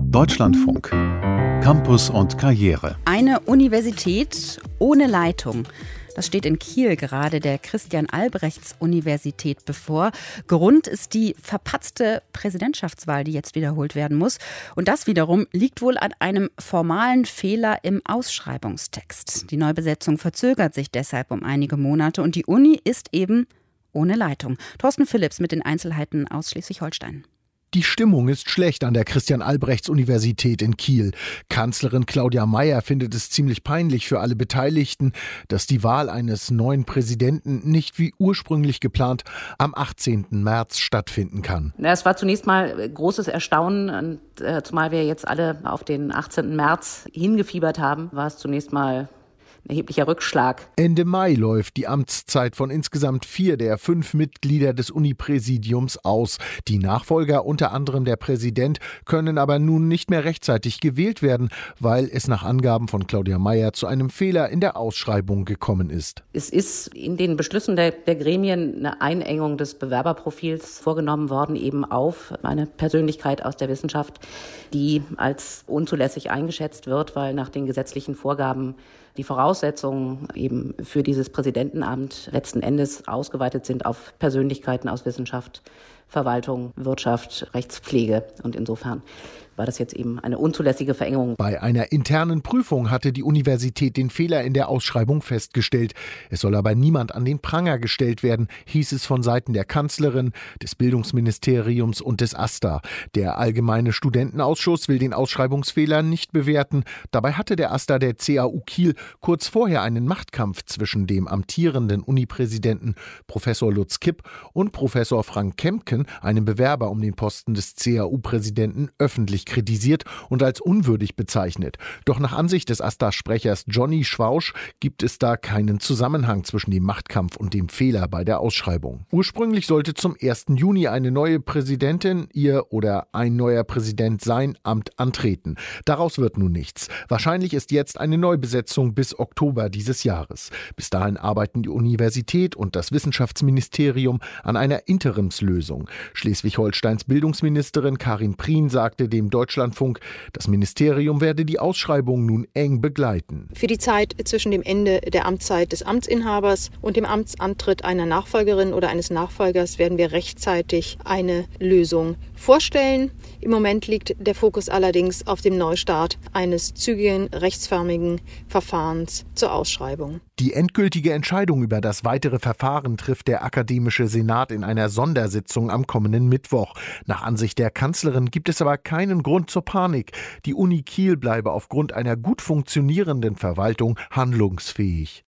Deutschlandfunk. Campus und Karriere. Eine Universität ohne Leitung. Das steht in Kiel gerade der Christian-Albrechts-Universität bevor. Grund ist die verpatzte Präsidentschaftswahl, die jetzt wiederholt werden muss. Und das wiederum liegt wohl an einem formalen Fehler im Ausschreibungstext. Die Neubesetzung verzögert sich deshalb um einige Monate und die Uni ist eben ohne Leitung. Thorsten Philipps mit den Einzelheiten aus Schleswig-Holstein. Die Stimmung ist schlecht an der Christian-Albrechts-Universität in Kiel. Kanzlerin Claudia Mayer findet es ziemlich peinlich für alle Beteiligten, dass die Wahl eines neuen Präsidenten nicht wie ursprünglich geplant am 18. März stattfinden kann. Es war zunächst mal großes Erstaunen, und zumal wir jetzt alle auf den 18. März hingefiebert haben, war es zunächst mal ein erheblicher Rückschlag. Ende Mai läuft die Amtszeit von insgesamt 4 der 5 Mitglieder des Unipräsidiums aus. Die Nachfolger, unter anderem der Präsident, können aber nun nicht mehr rechtzeitig gewählt werden, weil es nach Angaben von Claudia Mayer zu einem Fehler in der Ausschreibung gekommen ist. Es ist in den Beschlüssen der Gremien eine Einengung des Bewerberprofils vorgenommen worden, eben auf eine Persönlichkeit aus der Wissenschaft, die als unzulässig eingeschätzt wird, weil nach den gesetzlichen Vorgaben die Voraussetzungen eben für dieses Präsidentenamt letzten Endes ausgeweitet sind auf Persönlichkeiten aus Wissenschaft, Verwaltung, Wirtschaft, Rechtspflege. Und insofern war das jetzt eben eine unzulässige Verengung. Bei einer internen Prüfung hatte die Universität den Fehler in der Ausschreibung festgestellt. Es soll aber niemand an den Pranger gestellt werden, hieß es von Seiten der Kanzlerin, des Bildungsministeriums und des AStA. Der Allgemeine Studentenausschuss will den Ausschreibungsfehler nicht bewerten. Dabei hatte der AStA der CAU Kiel kurz vorher einen Machtkampf zwischen dem amtierenden Unipräsidenten Professor Lutz Kipp und Professor Frank Kempken, einem Bewerber um den Posten des CAU-Präsidenten, öffentlich kritisiert und als unwürdig bezeichnet. Doch nach Ansicht des AStA-Sprechers Johnny Schwausch gibt es da keinen Zusammenhang zwischen dem Machtkampf und dem Fehler bei der Ausschreibung. Ursprünglich sollte zum 1. Juni eine neue Präsidentin, ihr oder ein neuer Präsident sein Amt antreten. Daraus wird nun nichts. Wahrscheinlich ist jetzt eine Neubesetzung bis Oktober dieses Jahres. Bis dahin arbeiten die Universität und das Wissenschaftsministerium an einer Interimslösung. Schleswig-Holsteins Bildungsministerin Karin Prien sagte dem Deutschlandfunk, das Ministerium werde die Ausschreibung nun eng begleiten. Für die Zeit zwischen dem Ende der Amtszeit des Amtsinhabers und dem Amtsantritt einer Nachfolgerin oder eines Nachfolgers werden wir rechtzeitig eine Lösung vorstellen. Im Moment liegt der Fokus allerdings auf dem Neustart eines zügigen, rechtsförmigen Verfahrens zur Ausschreibung. Die endgültige Entscheidung über das weitere Verfahren trifft der Akademische Senat in einer Sondersitzung am kommenden Mittwoch. Nach Ansicht der Kanzlerin gibt es aber keinen Grund zur Panik. Die Uni Kiel bleibe aufgrund einer gut funktionierenden Verwaltung handlungsfähig.